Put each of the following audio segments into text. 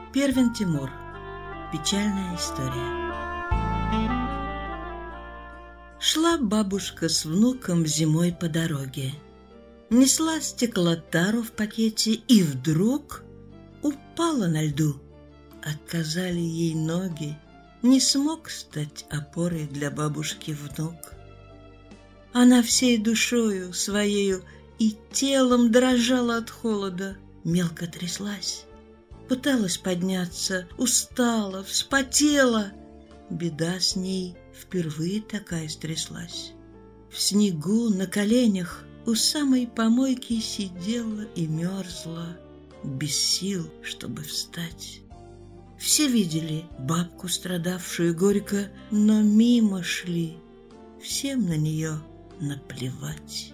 Первин Тимур. Печальная история. Шла бабушка с внуком зимой по дороге. Несла стеклотару в пакете и вдруг упала на льду. Отказали ей ноги. Не смог стать опорой для бабушки внук. Она всей душою своею и телом дрожала от холода, мелко тряслась. Пыталась подняться, устала, вспотела. Беда с ней впервые такая стряслась. В снегу на коленях у самой помойки сидела и мерзла, без сил, чтобы встать. Все видели бабку, страдавшую горько, но мимо шли, всем на нее наплевать.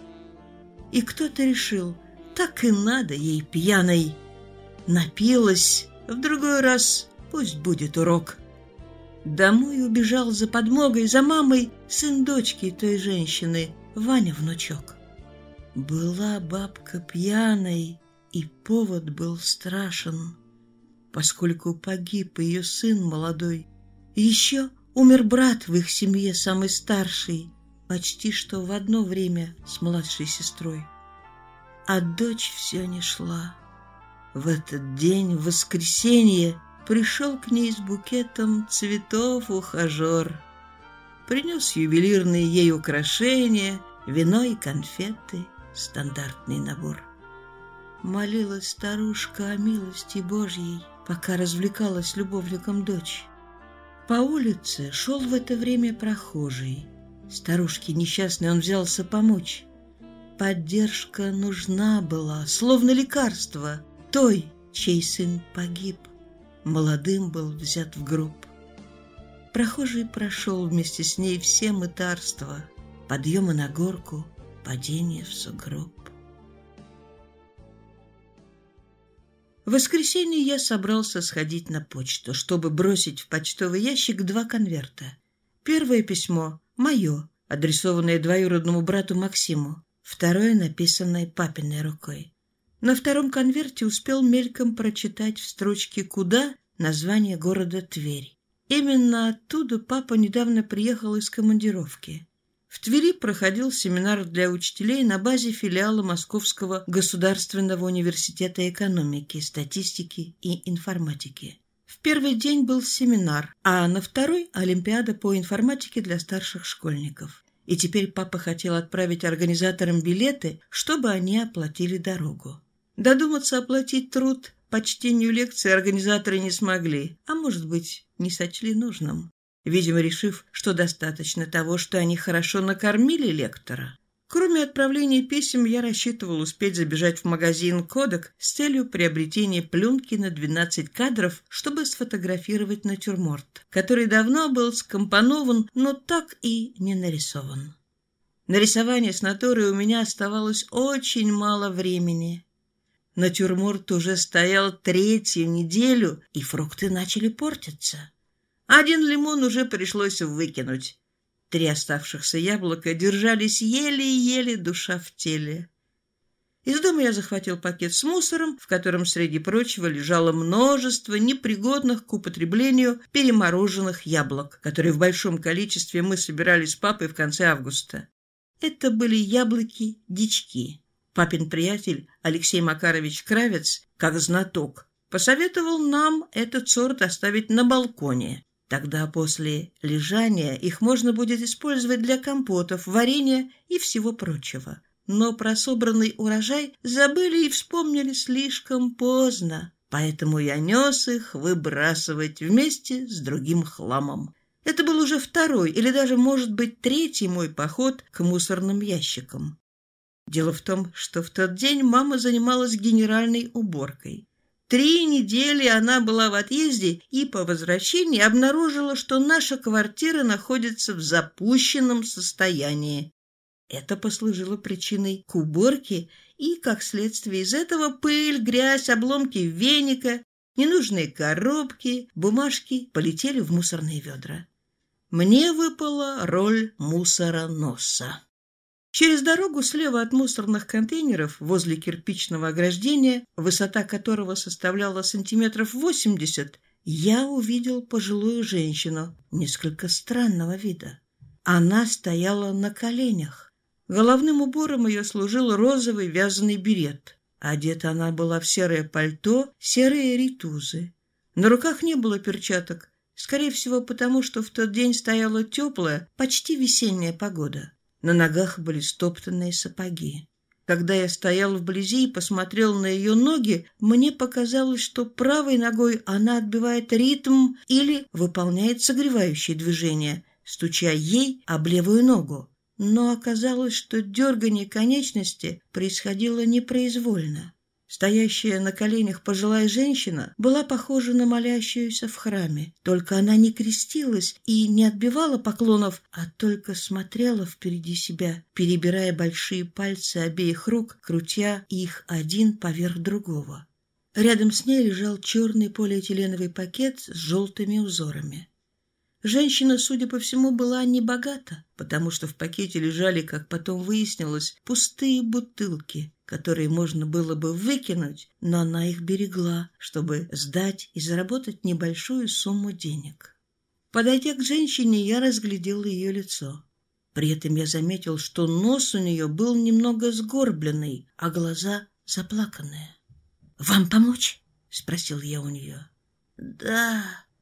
И кто-то решил, так и надо ей пьяной. Напилась, в другой раз пусть будет урок. Домой убежал за подмогой, за мамой сын дочки той женщины, Ваня внучок. Была бабка пьяной, и повод был страшен, поскольку погиб ее сын молодой. Еще умер брат в их семье, самый старший, почти что в одно время с младшей сестрой. А дочь все не шла. В этот день, в воскресенье, пришел к ней с букетом цветов ухажер. Принес ювелирные ей украшения, вино и конфеты, стандартный набор. Молилась старушка о милости Божьей, пока развлекалась любовником дочь. По улице шел в это время прохожий. Старушке несчастной он взялся помочь. Поддержка нужна была, словно лекарство, той, чей сын погиб, молодым был взят в гроб. Прохожий прошел вместе с ней все мытарства, подъемы на горку, падение в сугроб. В воскресенье я собрался сходить на почту, чтобы бросить в почтовый ящик 2 конверта. Первое письмо мое, адресованное двоюродному брату Максиму, второе написанное папиной рукой. На втором конверте успел мельком прочитать в строчке «Куда» название города Тверь. Именно оттуда папа недавно приехал из командировки. В Твери проходил семинар для учителей на базе филиала Московского государственного университета экономики, статистики и информатики. В первый день был семинар, а на второй – олимпиада по информатике для старших школьников. И теперь папа хотел отправить организаторам билеты, чтобы они оплатили дорогу. Додуматься оплатить труд по чтению лекций организаторы не смогли, а, может быть, не сочли нужным. Видимо, решив, что достаточно того, что они хорошо накормили лектора. Кроме отправления писем, я рассчитывал успеть забежать в магазин «Кодек» с целью приобретения пленки на 12 кадров, чтобы сфотографировать натюрморт, который давно был скомпонован, но так и не нарисован. На рисование с натурой у меня оставалось очень мало времени. Натюрморт уже стоял 3-ю неделю, и фрукты начали портиться. 1 лимон уже пришлось выкинуть. 3 оставшихся яблока держались еле-еле, душа в теле. Из дома я захватил пакет с мусором, в котором, среди прочего, лежало множество непригодных к употреблению перемороженных яблок, которые в большом количестве мы собирали с папой в конце августа. Это были яблоки-дички. Папин приятель Алексей Макарович Кравец, как знаток, посоветовал нам этот сорт оставить на балконе. Тогда после лежания их можно будет использовать для компотов, варенья и всего прочего. Но про собранный урожай забыли и вспомнили слишком поздно, поэтому я нес их выбрасывать вместе с другим хламом. Это был уже 2-й или даже, может быть, 3-й мой поход к мусорным ящикам. Дело в том, что в тот день мама занималась генеральной уборкой. 3 недели она была в отъезде и по возвращении обнаружила, что наша квартира находится в запущенном состоянии. Это послужило причиной к уборке, и, как следствие из этого, пыль, грязь, обломки веника, ненужные коробки, бумажки полетели в мусорные ведра. Мне выпала роль мусороноса. Через дорогу слева от мусорных контейнеров, возле кирпичного ограждения, высота которого составляла сантиметров 80, я увидел пожилую женщину несколько странного вида. Она стояла на коленях. Головным убором ее служил розовый вязаный берет. Одета она была в серое пальто, серые ритузы. На руках не было перчаток, скорее всего, потому что в тот день стояла теплая, почти весенняя погода. На ногах были стоптанные сапоги. Когда я стоял вблизи и посмотрел на ее ноги, мне показалось, что правой ногой она отбивает ритм или выполняет согревающие движения, стуча ей об левую ногу. Но оказалось, что дергание конечности происходило непроизвольно. Стоящая на коленях пожилая женщина была похожа на молящуюся в храме, только она не крестилась и не отбивала поклонов, а только смотрела впереди себя, перебирая большие пальцы обеих рук, крутя их один поверх другого. Рядом с ней лежал черный полиэтиленовый пакет с желтыми узорами. Женщина, судя по всему, была небогата, потому что в пакете лежали, как потом выяснилось, пустые бутылки, которые можно было бы выкинуть, но она их берегла, чтобы сдать и заработать небольшую сумму денег. Подойдя к женщине, я разглядел ее лицо. При этом я заметил, что нос у нее был немного сгорбленный, а глаза заплаканные. «Вам помочь?» — спросил я у нее. «Да,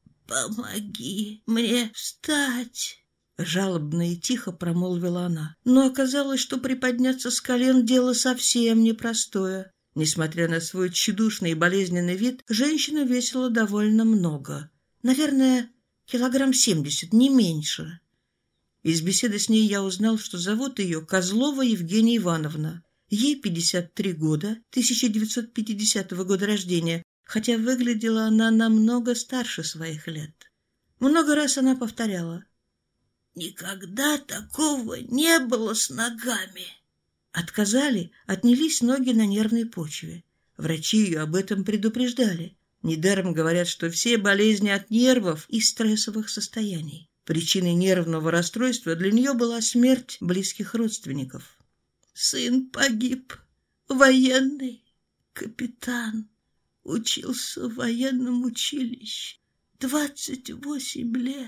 помоги мне встать!» Жалобно и тихо промолвила она. Но оказалось, что приподняться с колен дело совсем непростое. Несмотря на свой тщедушный и болезненный вид, женщина весила довольно много. Наверное, 70 килограмм, не меньше. Из беседы с ней я узнал, что зовут ее Козлова Евгения Ивановна. Ей 53 года, 1950 года рождения, хотя выглядела она намного старше своих лет. Много раз она повторяла: «Никогда такого не было с ногами». Отказали, отнялись ноги на нервной почве. Врачи ее об этом предупреждали. Недаром говорят, что все болезни от нервов и стрессовых состояний. Причиной нервного расстройства для нее была смерть близких родственников. «Сын погиб, военный, капитан, учился в военном училище, 28 лет.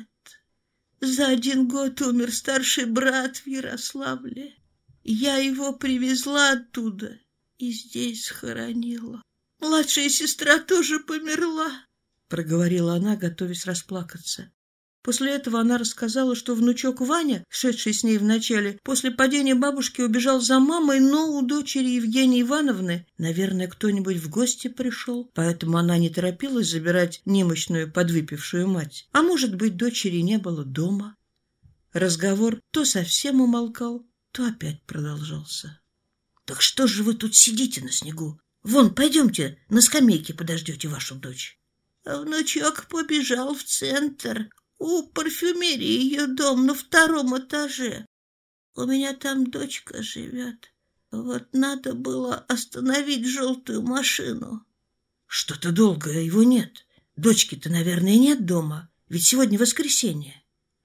За 1 год умер старший брат в Ярославле. Я его привезла оттуда и здесь схоронила. Младшая сестра тоже померла», — проговорила она, готовясь расплакаться. После этого она рассказала, что внучок Ваня, шедший с ней вначале, после падения бабушки убежал за мамой, но у дочери Евгении Ивановны, наверное, кто-нибудь в гости пришел, поэтому она не торопилась забирать немощную подвыпившую мать. А может быть, дочери не было дома. Разговор то совсем умолкал, то опять продолжался. «Так что же вы тут сидите на снегу? Вон, пойдемте, на скамейке подождете вашу дочь». А внучок побежал в центр. У парфюмерии ее дом на 2-м этаже. У меня там дочка живет. Вот надо было остановить желтую машину». «Что-то долго его нет. Дочки-то, наверное, нет дома. Ведь сегодня воскресенье».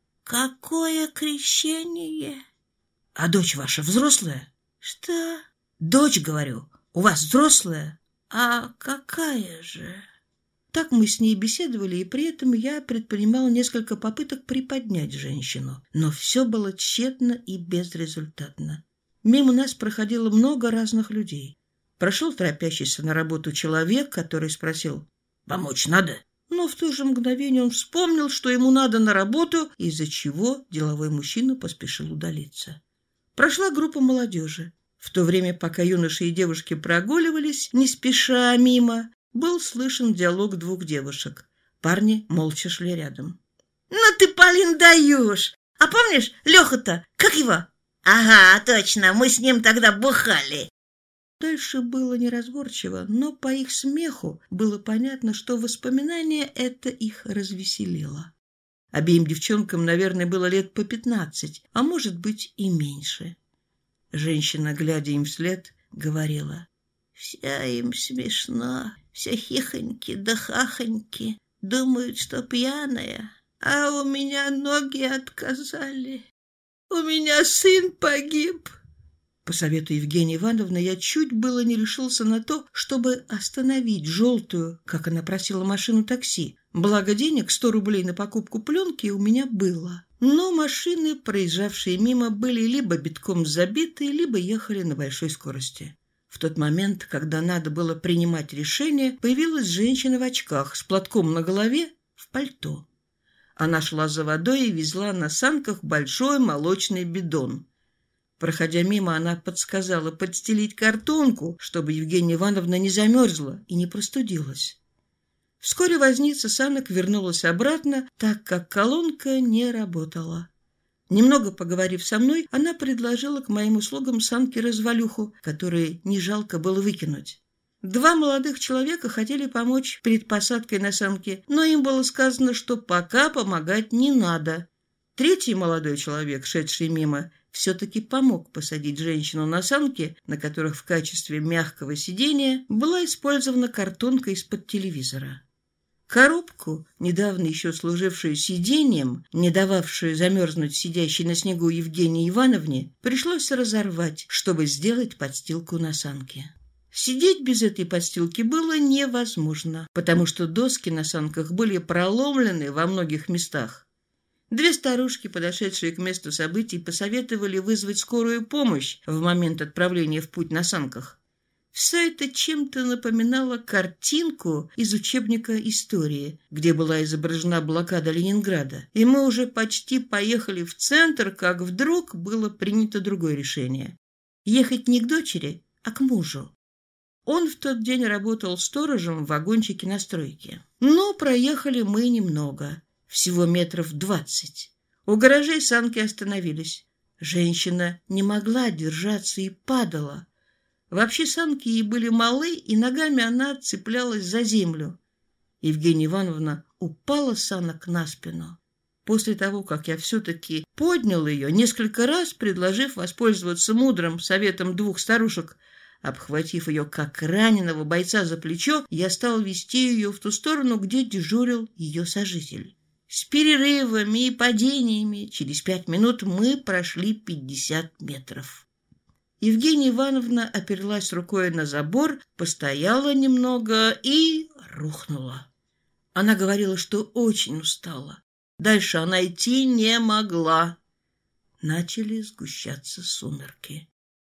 «Какое крещение?» «А дочь ваша взрослая?» «Что?» «Дочь, говорю, у вас взрослая?» «А какая же?» Так мы с ней беседовали, и при этом я предпринимал несколько попыток приподнять женщину. Но все было тщетно и безрезультатно. Мимо нас проходило много разных людей. Прошел торопящийся на работу человек, который спросил: «Помочь надо?» Но в то же мгновение он вспомнил, что ему надо на работу, из-за чего деловой мужчина поспешил удалиться. Прошла группа молодежи. В то время, пока юноши и девушки прогуливались, не спеша мимо, был слышен диалог 2 девушек. Парни молча шли рядом. «Ну ты, Полин, даешь! А помнишь, Леха-то, как его?» «Ага, точно, мы с ним тогда бухали». Дальше было неразборчиво, но по их смеху было понятно, что воспоминание это их развеселило. Обеим девчонкам, наверное, было лет по 15, а может быть и меньше. Женщина, глядя им вслед, говорила: «Вся им смешно, все хихоньки да хахоньки, думают, что пьяная, а у меня ноги отказали. У меня сын погиб, По совету Евгении Ивановны я чуть было не решился на то, чтобы остановить желтую, как она просила, машину такси. Благо денег 100 рублей на покупку пленки у меня было. Но машины, проезжавшие мимо, были либо битком забиты, либо ехали на большой скорости. В тот момент, когда надо было принимать решение, появилась женщина в очках с платком на голове в пальто. Она шла за водой и везла на санках большой молочный бидон. Проходя мимо, она подсказала подстелить картонку, чтобы Евгения Ивановна не замерзла и не простудилась. Вскоре возница санок вернулась обратно, так как колонка не работала. Немного поговорив со мной, она предложила к моим услугам санки-развалюху, которые не жалко было выкинуть. 2 молодых человека хотели помочь перед посадкой на санки, но им было сказано, что пока помогать не надо. 3-й молодой человек, шедший мимо, все-таки помог посадить женщину на санки, на которых в качестве мягкого сидения была использована картонка из-под телевизора. Коробку, недавно еще служившую сиденьем, не дававшую замерзнуть сидящей на снегу Евгении Ивановне, пришлось разорвать, чтобы сделать подстилку на санке. Сидеть без этой подстилки было невозможно, потому что доски на санках были проломлены во многих местах. 2 старушки, подошедшие к месту событий, посоветовали вызвать скорую помощь в момент отправления в путь на санках. Все это чем-то напоминало картинку из учебника истории, где была изображена блокада Ленинграда. И мы уже почти поехали в центр, как вдруг было принято другое решение. Ехать не к дочери, а к мужу. Он в тот день работал сторожем в вагончике на стройке. Но проехали мы немного, всего метров 20. У гаражей санки остановились. Женщина не могла держаться и падала. Вообще санки ей были малы, и ногами она цеплялась за землю. Евгения Ивановна упала с санок на спину. После того, как я все-таки поднял ее, несколько раз предложив воспользоваться мудрым советом 2 старушек, обхватив ее как раненого бойца за плечо, я стал вести ее в ту сторону, где дежурил ее сожитель. С перерывами и падениями через 5 минут мы прошли 50 метров. Евгения Ивановна оперлась рукой на забор, постояла немного и рухнула. Она говорила, что очень устала. Дальше она идти не могла. Начали сгущаться сумерки.